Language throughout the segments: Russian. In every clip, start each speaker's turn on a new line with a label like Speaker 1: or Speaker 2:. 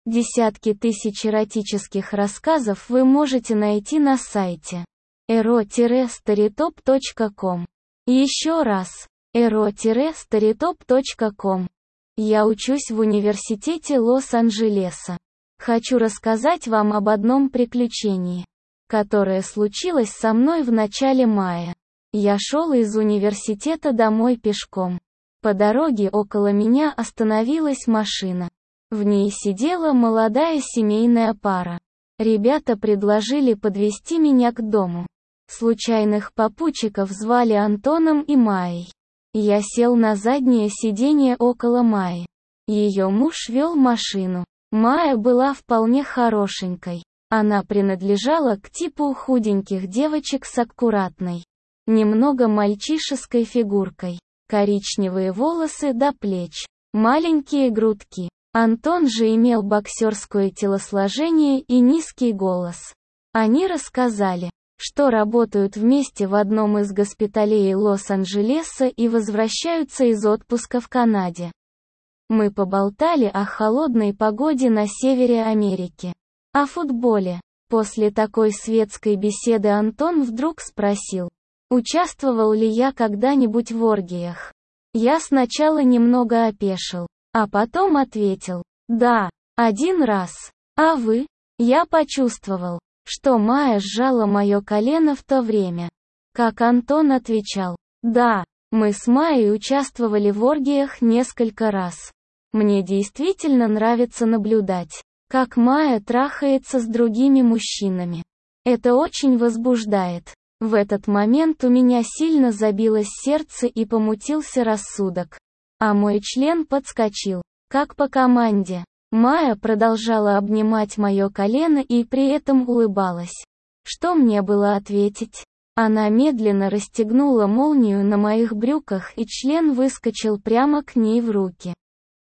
Speaker 1: Десятки тысяч эротических рассказов вы можете найти на сайте ero-storytop.com. Еще раз, ero-storytop.com. Я учусь в университете Лос-Анджелеса. Хочу рассказать вам об одном приключении, которое случилось со мной в начале мая. Я шел из университета домой пешком. По дороге около меня остановилась машина. В ней сидела молодая семейная пара. Ребята предложили подвезти меня к дому. Случайных попутчиков звали Антоном и Майей. Я сел на заднее сиденье около Майи. Ее муж вел машину. Майя была вполне хорошенькой. Она принадлежала к типу худеньких девочек с аккуратной, немного мальчишеской фигуркой. Коричневые волосы до плеч, маленькие грудки. Антон же имел боксерское телосложение и низкий голос. Они рассказали, что работают вместе в одном из госпиталей Лос-Анджелеса и возвращаются из отпуска в Канаде. Мы поболтали о холодной погоде на севере Америки, о футболе. После такой светской беседы Антон вдруг спросил, участвовал ли я когда-нибудь в оргиях. Я сначала немного опешил, а потом ответил, да, один раз. А вы? Я почувствовал, что Майя сжала мое колено в то время. Как Антон отвечал, да, мы с Майей участвовали в оргиях несколько раз. Мне действительно нравится наблюдать, как Майя трахается с другими мужчинами. Это очень возбуждает. В этот момент у меня сильно забилось сердце и помутился рассудок. А мой член подскочил, как по команде. Майя продолжала обнимать мое колено и при этом улыбалась. Что мне было ответить? Она медленно расстегнула молнию на моих брюках и член выскочил прямо к ней в руки.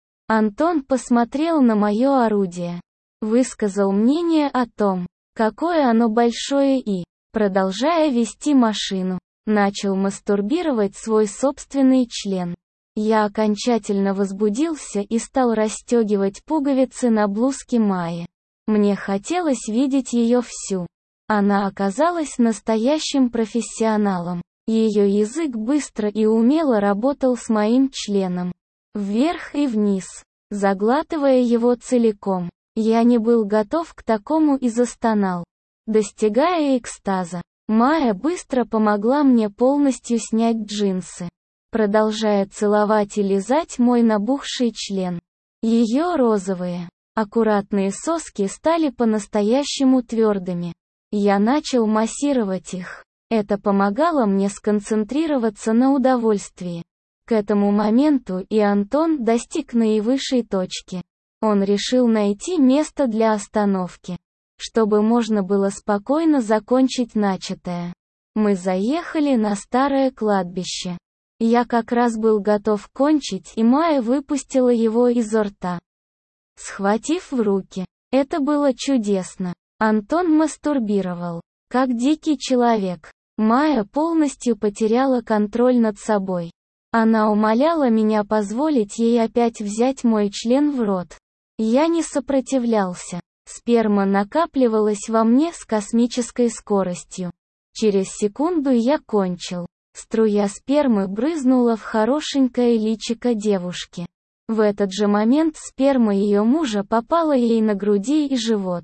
Speaker 1: Антон посмотрел на мое орудие. Высказал мнение о том, какое оно большое и, продолжая вести машину, начал мастурбировать свой собственный член. Я окончательно возбудился и стал расстегивать пуговицы на блузке Майи. Мне хотелось видеть ее всю. Она оказалась настоящим профессионалом. Ее язык быстро и умело работал с моим членом. Вверх и вниз, заглатывая его целиком. Я не был готов к такому и застонал. Достигая экстаза, Майя быстро помогла мне полностью снять джинсы, продолжая целовать и лизать мой набухший член. Ее розовые, аккуратные соски стали по-настоящему твердыми. Я начал массировать их. Это помогало мне сконцентрироваться на удовольствии. К этому моменту и Антон достиг наивысшей точки. Он решил найти место для остановки, чтобы можно было спокойно закончить начатое. Мы заехали на старое кладбище. Я как раз был готов кончить, и Майя выпустила его изо рта, схватив в руки. Это было чудесно. Антон мастурбировал, как дикий человек. Майя полностью потеряла контроль над собой. Она умоляла меня позволить ей опять взять мой член в рот. Я не сопротивлялся. Сперма накапливалась во мне с космической скоростью. Через секунду я кончил. Струя спермы брызнула в хорошенькое личико девушки. В этот же момент сперма ее мужа попала ей на груди и живот.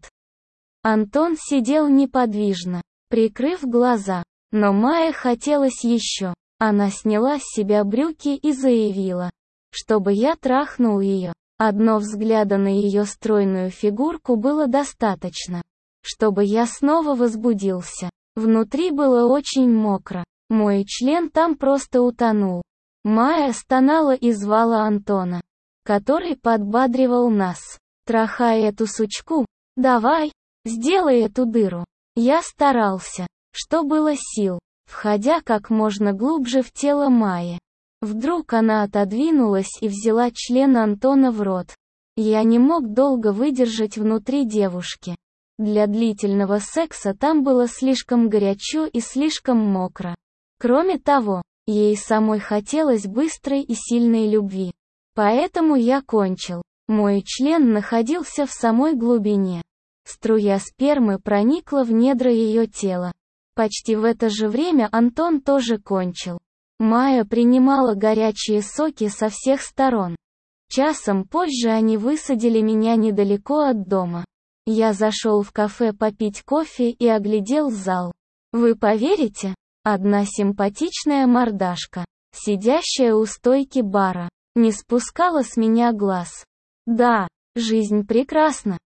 Speaker 1: Антон сидел неподвижно, прикрыв глаза. Но Майе хотелось еще. Она сняла с себя брюки и заявила, чтобы я трахнул ее. Одного взгляда на ее стройную фигурку было достаточно, чтобы я снова возбудился. Внутри было очень мокро. Мой член там просто утонул. Майя стонала и звала Антона, который подбадривал нас. Трахай эту сучку. Давай, сделай эту дыру. Я старался, что было сил, входя как можно глубже в тело Майи. Вдруг она отодвинулась и взяла член Антона в рот. Я не мог долго выдержать внутри девушки. Для длительного секса там было слишком горячо и слишком мокро. Кроме того, ей самой хотелось быстрой и сильной любви. Поэтому я кончил. Мой член находился в самой глубине. Струя спермы проникла в недра ее тела. Почти в это же время Антон тоже кончил. Майя принимала горячие соки со всех сторон. Часом позже они высадили меня недалеко от дома. Я зашел в кафе попить кофе и оглядел зал. Вы поверите? Одна симпатичная мордашка, сидящая у стойки бара, не спускала с меня глаз. Да, жизнь прекрасна.